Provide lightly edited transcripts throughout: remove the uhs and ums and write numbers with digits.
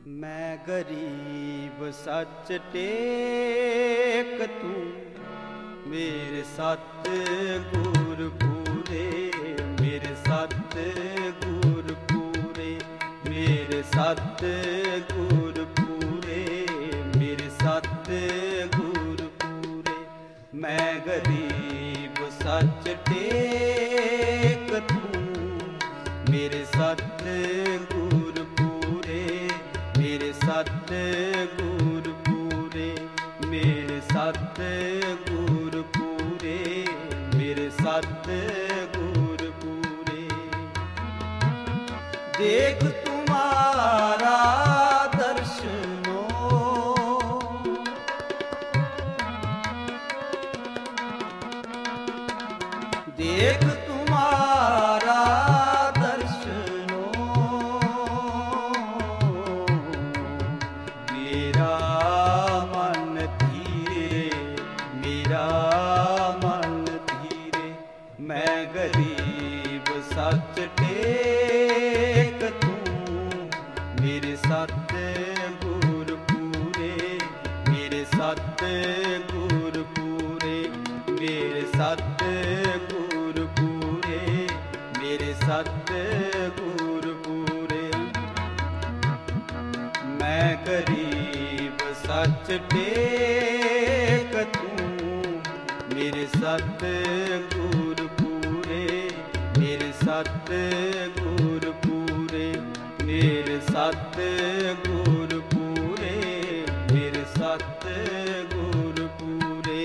मैं गरीब सच टेक तू मेरे सत गुर पूरे, मेरे सत गुर पूरे, मेरे सत गुर पूरे, मेरे सत गुर पूरे। मैं गरीब सच टेक तू मेरे सत गुर पूरे, मेरे सत गुर पूरे, मेरे सत गुर पूरे, मेरे सत गुर पूरे। देख तुम्हारा दर्शनो, देख तुम्हारा दर्शनो, मेरा मन धीरे, मेरा मन धीरे। मैं गरीब सच टेक तू मेरे सत गुर पूरे, मेरे सत गुर पूरे, मेरे सत गुर पूरे, मेरे सत गुर पूरे। मैं गरीब सच टेक तू मेरे सत गुर पूरे, मेरे सत गुर पूरे, मेरे सत गुर पूरे, मेरे सत गुर पूरे।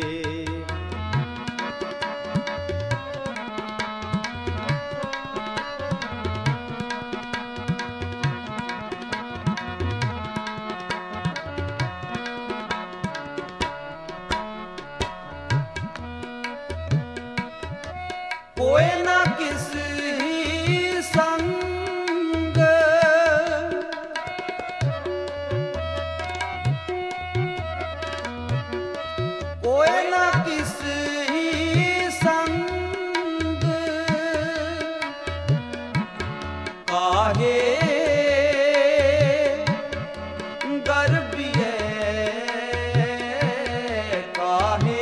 कोई ना किस ही संग, कोई ना किस ही संग, काहे गर्भिए, काहे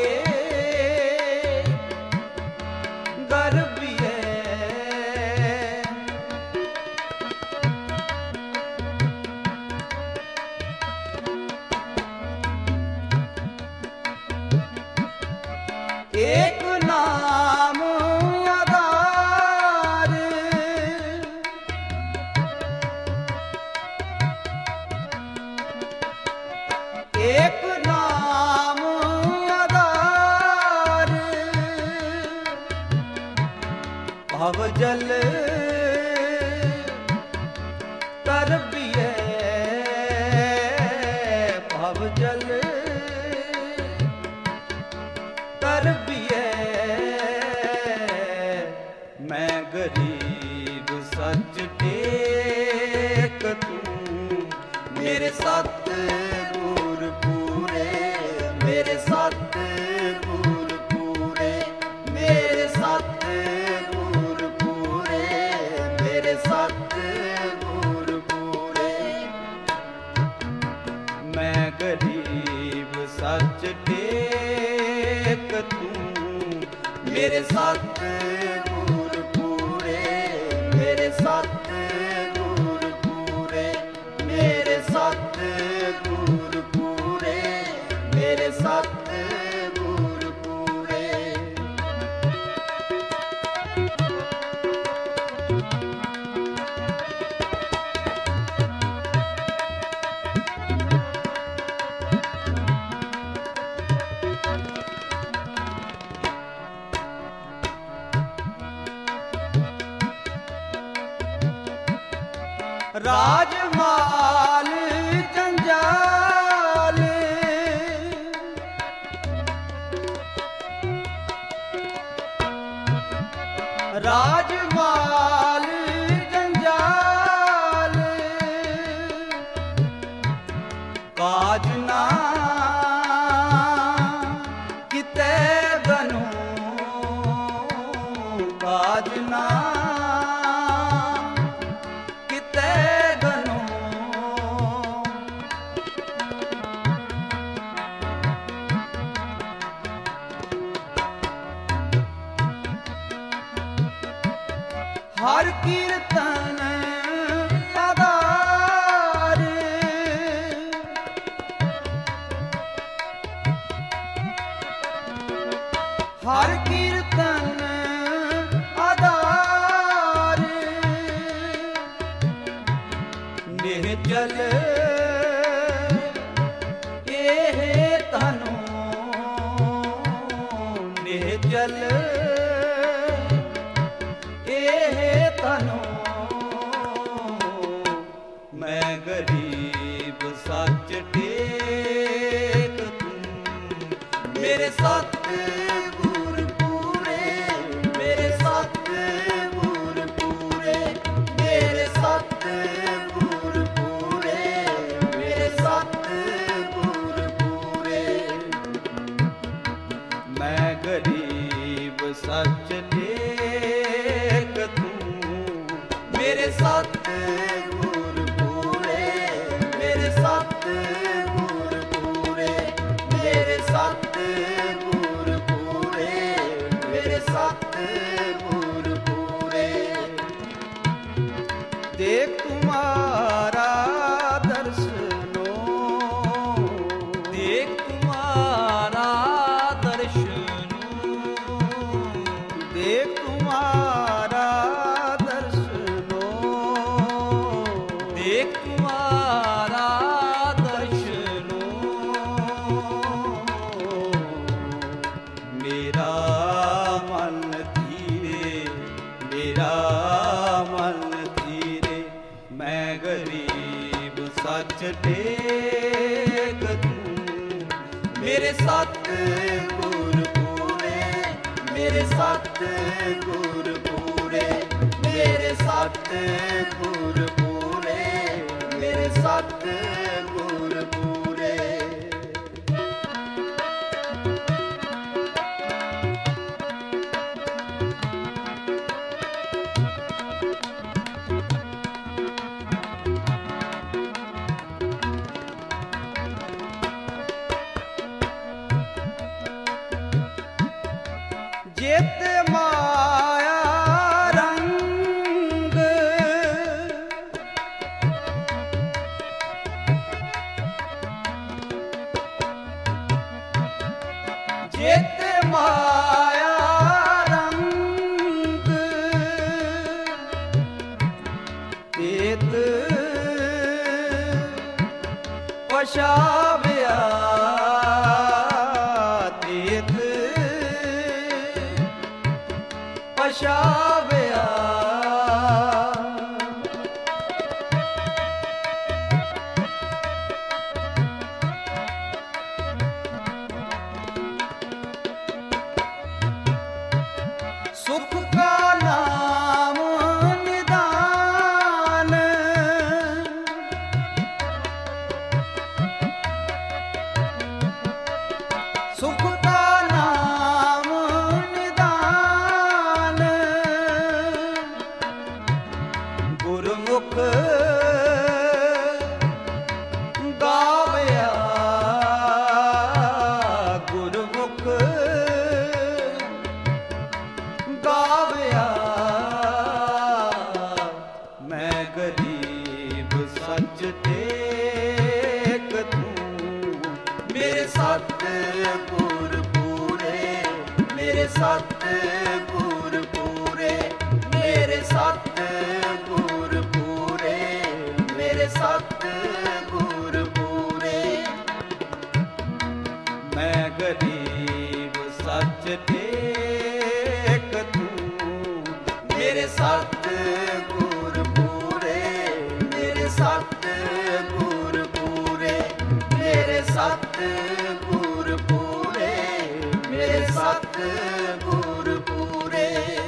गर्भिए। एक नाम आधार, एक नाम आधार, भवजल तरबिए, भवजल तरबिए। मैं गरीब सच टेक तू मेरे सत गुर पूरे, मेरे सत गुर पूरे, मेरे सत गुर पूरे, मेरे सत गुर पूरे। मैं गरीब सच टेक तू मेरे सत गुर पूरे, मेरे सत गुर पूरे, मेरे सत गुर पूरे, मेरे सत गुर पूरे। राजमाल जंजाल, राजमाल जंजाल, काज ना किते बनूं, काज ना किते बनूं। ਨਿਹਚਲ ਇਹ ਤਨੂ ਨਿਹਚਲ ਇਹ ਤਨੂ ਮੈਂ ਗਰੀਬ ਸੱਚ ਟੇਕ ਤੂੰ ਮੇਰੇ ਸਤਿਗੁਰ ਪੂਰੇ ਮੇਰੇ ਸਤਿਗੁਰ ਪੂਰੇ ਮੇਰੇ ਸਤਿਗੁਰ ਪੂਰੇ ਮੇਰੇ ਸਤਿਗੁਰ ਪੂਰੇ ਮੈਂ ਗਰੀਬ ਸੱਚ ਟੇਕ ਤੂੰ ਮੇਰੇ ਸਤਿਗੁਰ ਪੂਰੇ ਮੇਰੇ ਸਤਿਗੁਰ ਪੂਰੇ ਮੇਰੇ ਸਤਿਗੁਰ ਪੂਰੇ ਮੇਰੇ ਸਤਿਗੁਰ ਪੂਰੇ ਦੇਖ ਤੁਮਾਰਾ ਦਰਸ਼ਨੋ ਦੇਖ ਤੁਮਾਰਾ ਦਰਸ਼ਨੋ ਦੇਖ ਤੁਮਾਰਾ ਦਰਸ਼ਨੋ ਦੇਖ ਤੁਮਾਰਾ ਦਰਸ਼ਨੋ ਮੇਰਾ ਮਨ ਧੀਰੇ ਮੇਰਾ ਮਨ ਧੀਰੇ ਮੈਂ ਗਰੀਬ ਸੱਚ ਟੇਕ ਤੂੰ ਮੇਰੇ ਸਤਿਗੁਰ ਪੂਰੇ ਮੇਰੇ ਸਤਿਗੁਰ ਪੂਰੇ ਮੇਰੇ ਸਤਿਗੁਰ ਪੂਰੇ ਮੇਰੇ ਸਤਿਗੁਰ ਪੂਰੇ ਜਿਤ ਮਾਇਆ ਰੰਗ ਜਿਤ ਮਾਇਆ ਰੰਗ ਤੇਤ ਪਛਾਵਿਆ ਤੇਤ ਪਛਾਵਿਆ ਸੁਖ ਕਾ ਨਾਮ ਨਿਦਾਨ ਸੁਖ ਕਾ ਨਾਮ ਨਿਦਾਨ ਗੁਰਮੁਖ ਗਾਵਿਆ ਗੁਰਮੁਖ ਗਾਵਿਆ ਮੈਂ ਗਰੀਬ ਸੱਚ ਟੇਕ ਤੂੰ ਮੇਰੇ ਸਤਿਗੁਰ ਪੂਰੇ ਮੇਰੇ ਸਤਿਗੁਰ ਪੂਰੇ ਮੇਰੇ ਸਤਿਗੁਰ ਪੂਰੇ ਮੇਰੇ ਸਤਿਗੁਰ ਪੂਰੇ ਮੈਂ ਗਰੀਬ ਸੱਚ ਟੇਕ ਤੂੰ ਮੇਰੇ ਸਤਿਗੁਰ ਪੂਰੇ ਮੇਰੇ ਸਤਿਗੁਰ ਪੂਰੇ ਮੇਰੇ ਸਤਿਗੁਰ ਪੂਰੇ ਮੇਰੇ ਸਤਿਗੁਰ ਪੂਰੇ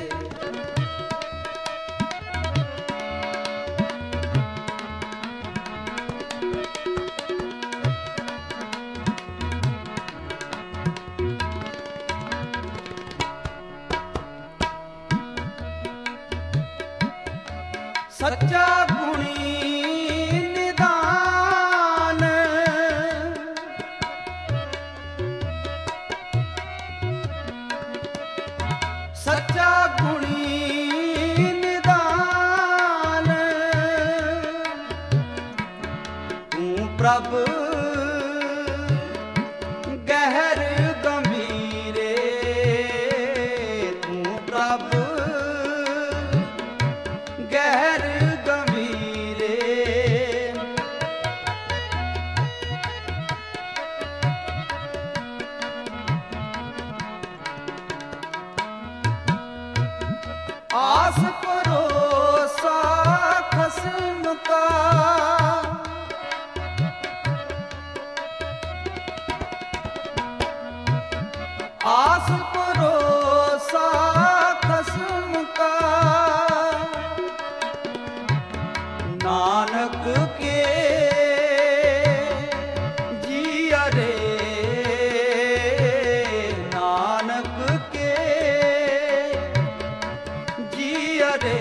ਸੱਚਾ ਗੁਣੀ ਨਿਦਾਨ ਸੱਚਾ ਗੁਣੀ ਨਿਦਾਨ ਤੂੰ ਪ੍ਰਭ ਗਹਿਰ ਗੰਭੀਰੇ ਤੂੰ ਪ੍ਰਭ ਗਹਿਰ ਗੰਭੀਰੇ नानक के जिया रे नानक के जिया रे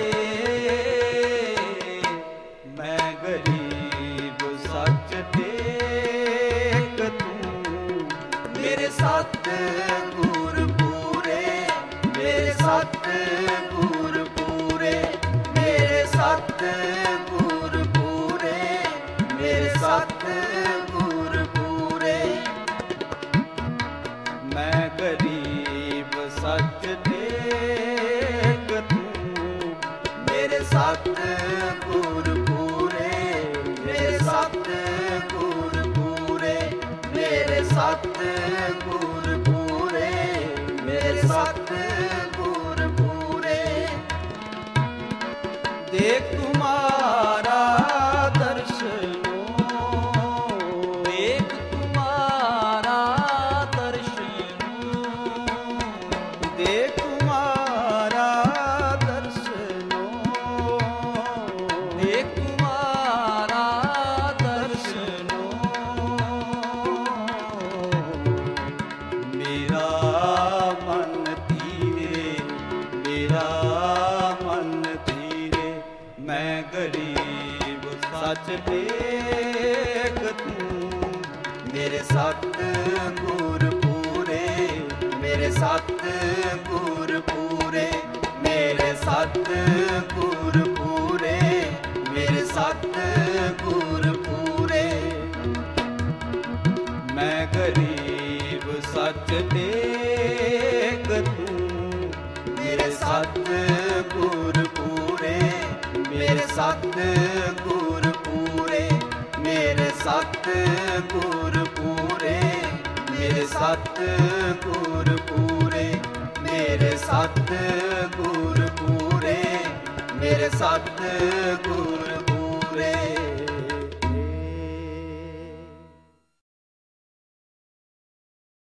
मैं गरीब सच टेक तू मेरे सतगुर पूरे मेरे सतगुर पूरे मेरे सतगुर पूरे मेरे सतगुर पूरे मैं गरीब सच टेक तू मेरे सतगुर पूरे मेरे सतगुर पूरे मेरे सतगुर पूरे मेरे सतगुर पूरे देख तुम्हारा दर्शनो देख तुम्हारा दर्शनो देख तुम्हारा दर्शनो देख तुम्हारा दर्शनो मेरा मन धीरे मेरा मन धीरे मैं गरीब सच टेक तू मेरे सतगुर पूरे मेरे सतगुर पूरे मेरे सतगुर पूरे मेरे सतगुर पूरे मैं गरीब सच टेक तू मेरे सतगुर पूरे मेरे सतगुर पूरे मेरे सतगुर पूरे मेरे सतगुर पूरे मेरे सतगुर पूरे मेरे सतगुर पूरे